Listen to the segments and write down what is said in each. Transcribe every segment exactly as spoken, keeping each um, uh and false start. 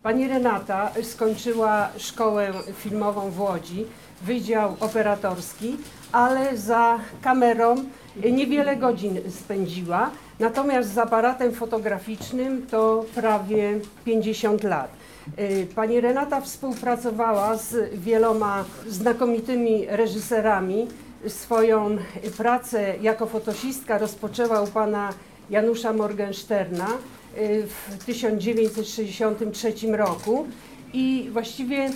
Pani Renata skończyła szkołę filmową w Łodzi, wydział operatorski, ale za kamerą niewiele godzin spędziła, natomiast z aparatem fotograficznym to prawie pięćdziesiąt lat. Pani Renata współpracowała z wieloma znakomitymi reżyserami. Swoją pracę jako fotosistka rozpoczęła u pana Janusza Morgensterna w tysiąc dziewięćset sześćdziesiątym trzecim roku i właściwie y,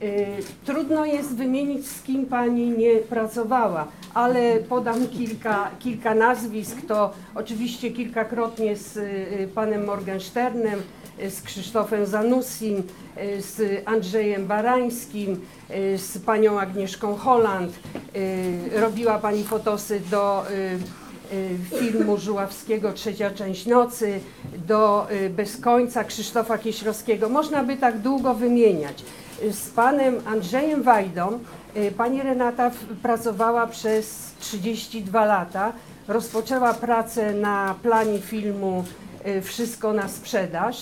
trudno jest wymienić, z kim pani nie pracowała, ale podam kilka, kilka nazwisk. To oczywiście kilkakrotnie z y, panem Morgensternem, y, z Krzysztofem Zanussim, y, z Andrzejem Barańskim, y, z panią Agnieszką Holland. Y, robiła pani fotosy do y, filmu Żuławskiego Trzecia część nocy, do Bez końca Krzysztofa Kieślowskiego. Można by tak długo wymieniać. Z panem Andrzejem Wajdą pani Renata pracowała przez trzydzieści dwa lata. Rozpoczęła pracę na planie filmu Wszystko na sprzedaż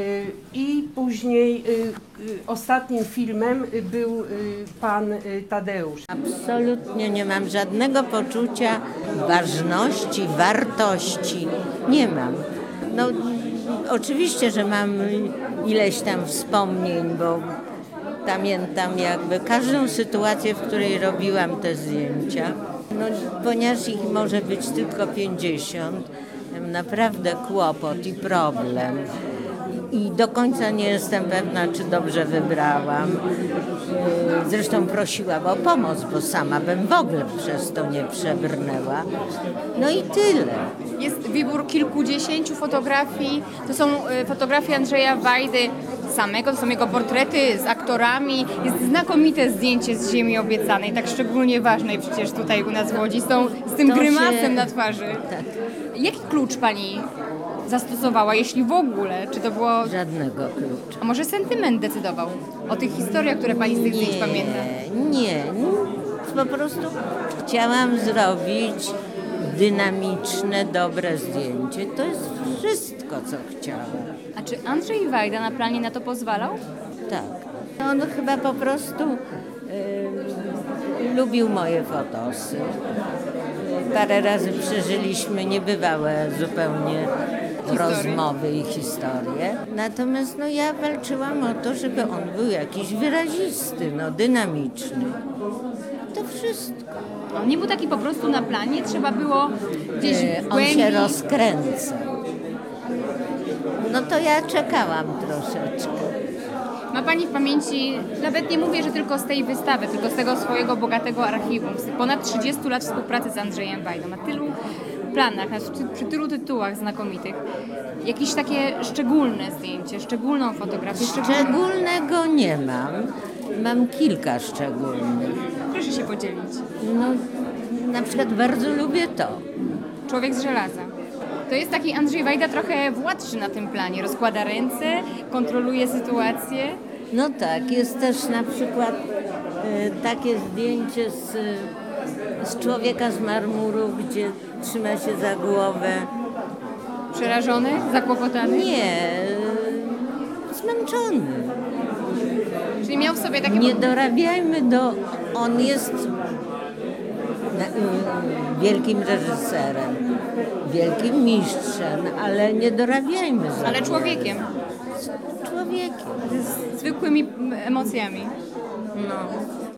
i później ostatnim filmem był pan Tadeusz. Absolutnie nie mam żadnego poczucia ważności, wartości. Nie mam. No, oczywiście, że mam ileś tam wspomnień, bo pamiętam jakby każdą sytuację, w której robiłam te zdjęcia. No, ponieważ ich może być tylko pięćdziesiąt, mam naprawdę kłopot i problem. I do końca nie jestem pewna, czy dobrze wybrałam. Zresztą prosiłam o pomoc, bo sama bym w ogóle przez to nie przebrnęła. No i tyle. Jest wybór kilkudziesięciu fotografii. To są fotografie Andrzeja Wajdy samego, to są jego portrety z aktorami. Jest znakomite zdjęcie z Ziemi Obiecanej, tak szczególnie ważnej przecież tutaj u nas w Łodzi, z, tą, z tym To grymasem się... na twarzy. Tak. Jaki klucz pani zastosowała, jeśli w ogóle? Czy to było... Żadnego klucza. A może sentyment decydował o tych historiach, które pani z tych zdjęć pamięta? Nie, nie. Po prostu chciałam zrobić dynamiczne, dobre zdjęcie. To jest wszystko, co chciałam. A czy Andrzej Wajda na planie na to pozwalał? Tak. On chyba po prostu y, lubił moje fotosy. Parę razy przeżyliśmy niebywałe zupełnie rozmowy i historie. Natomiast no, ja walczyłam o to, żeby on był jakiś wyrazisty, no, dynamiczny. To wszystko. On nie był taki po prostu na planie, trzeba było gdzieś w On głębi... się rozkręca. No to ja czekałam troszeczkę. Ma pani w pamięci, nawet nie mówię, że tylko z tej wystawy, tylko z tego swojego bogatego archiwum, z ponad trzydziestu lat współpracy z Andrzejem Wajdą, na tylu planach, na, przy tylu tytułach znakomitych, jakieś takie szczególne zdjęcie, szczególną fotografię? Szczególną... Szczególnego nie mam. Mam kilka szczególnych. Proszę się podzielić. No, na przykład bardzo lubię to. Człowiek z żelaza. To jest taki Andrzej Wajda trochę władczy na tym planie. Rozkłada ręce, kontroluje sytuację. No tak, jest też na przykład y, takie zdjęcie z, z człowieka z marmuru, gdzie trzyma się za głowę. Przerażony, zakłopotany? Nie, y, zmęczony. Czyli miał w sobie takie... Nie dorabiajmy do... On jest na, y, wielkim reżyserem, wielkim mistrzem, ale nie dorabiajmy za Ale człowiekiem. człowiekiem. Z zwykłymi emocjami. No.